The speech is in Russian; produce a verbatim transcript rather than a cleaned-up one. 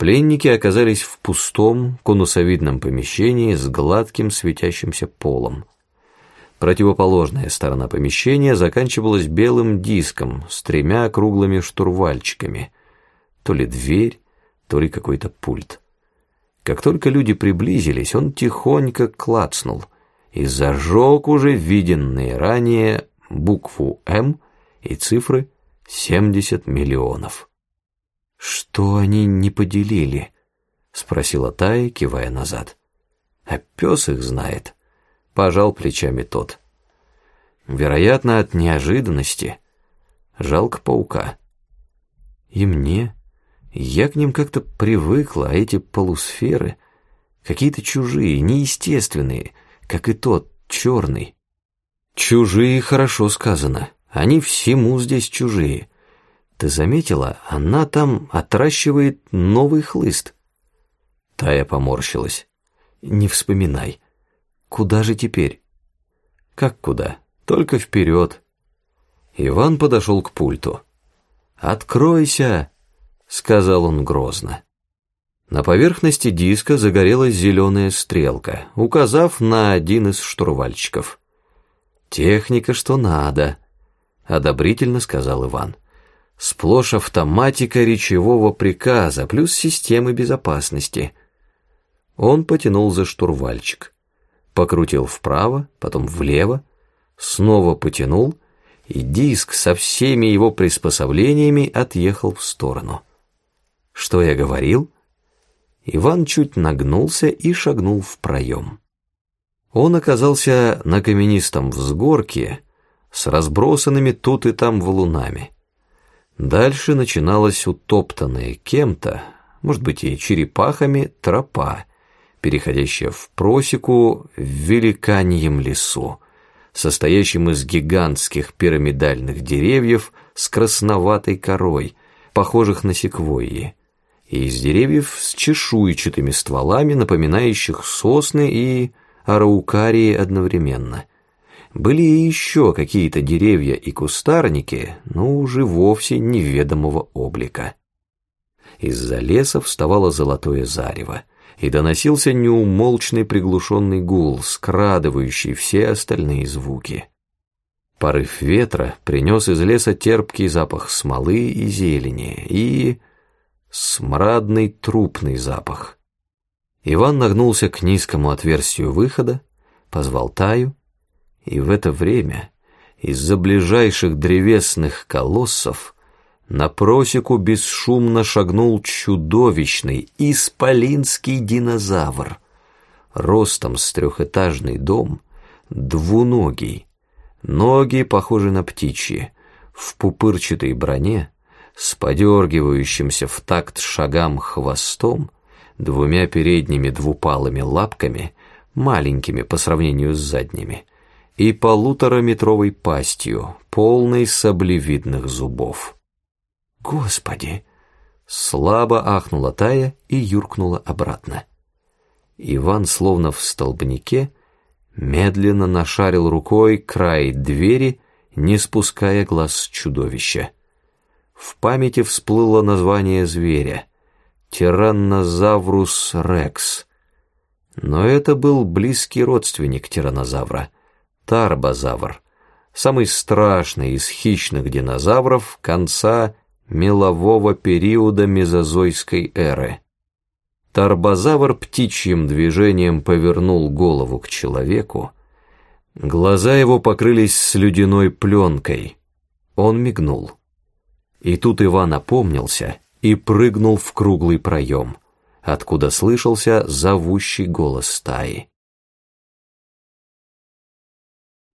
Пленники оказались в пустом конусовидном помещении с гладким светящимся полом. Противоположная сторона помещения заканчивалась белым диском с тремя круглыми штурвальчиками. То ли дверь, то ли какой-то пульт. Как только люди приблизились, он тихонько клацнул и зажег уже виденные ранее букву «М» и цифры семьдесят миллионов. «Что они не поделили?» — спросила Тая, кивая назад. «А пес их знает», — пожал плечами тот. «Вероятно, от неожиданности. Жалко паука». «И мне. Я к ним как-то привыкла, а эти полусферы какие-то чужие, неестественные, как и тот, черный». «Чужие» хорошо сказано. Они всему здесь чужие. Ты заметила, она там отращивает новый хлыст. Тая поморщилась. Не вспоминай. Куда же теперь? Как куда? Только вперед. Иван подошел к пульту. «Откройся!» — сказал он грозно. На поверхности диска загорелась зеленая стрелка, указав на один из штурвальчиков. «Техника что надо», — одобрительно сказал Иван. «Сплошь автоматика речевого приказа, плюс системы безопасности». Он потянул за штурвальчик, покрутил вправо, потом влево, снова потянул, и диск со всеми его приспособлениями отъехал в сторону. «Что я говорил?» Иван чуть нагнулся и шагнул в проем. Он оказался на каменистом взгорке с разбросанными тут и там валунами. Дальше начиналась утоптанная кем-то, может быть и черепахами, тропа, переходящая в просеку в великаньем лесу, состоящем из гигантских пирамидальных деревьев с красноватой корой, похожих на секвойи, и из деревьев с чешуйчатыми стволами, напоминающих сосны и араукарии одновременно. Были и еще какие-то деревья и кустарники, но уже вовсе неведомого облика. Из-за леса вставало золотое зарево, и доносился неумолчный приглушенный гул, скрадывающий все остальные звуки. Порыв ветра принес из леса терпкий запах смолы и зелени и смрадный трупный запах. Иван нагнулся к низкому отверстию выхода, позвал Таю, и в это время из-за ближайших древесных колоссов на просеку бесшумно шагнул чудовищный исполинский динозавр, ростом с трехэтажный дом, двуногий, ноги похожи на птичьи, в пупырчатой броне, с подергивающимся в такт шагам хвостом, двумя передними двупалыми лапками, маленькими по сравнению с задними, и полутораметровой пастью, полной саблевидных зубов. «Господи!» — слабо ахнула Тая и юркнула обратно. Иван, словно в столбнике, медленно нашарил рукой край двери, не спуская глаз с чудовища. В памяти всплыло название зверя — Тираннозаврус рекс. Но это был близкий родственник тираннозавра — Тарбозавр, самый страшный из хищных динозавров конца мелового периода мезозойской эры. Тарбозавр птичьим движением повернул голову к человеку. Глаза его покрылись слюдяной пленкой. Он мигнул. И тут Иван опомнился и прыгнул в круглый проем, откуда слышался зовущий голос стаи.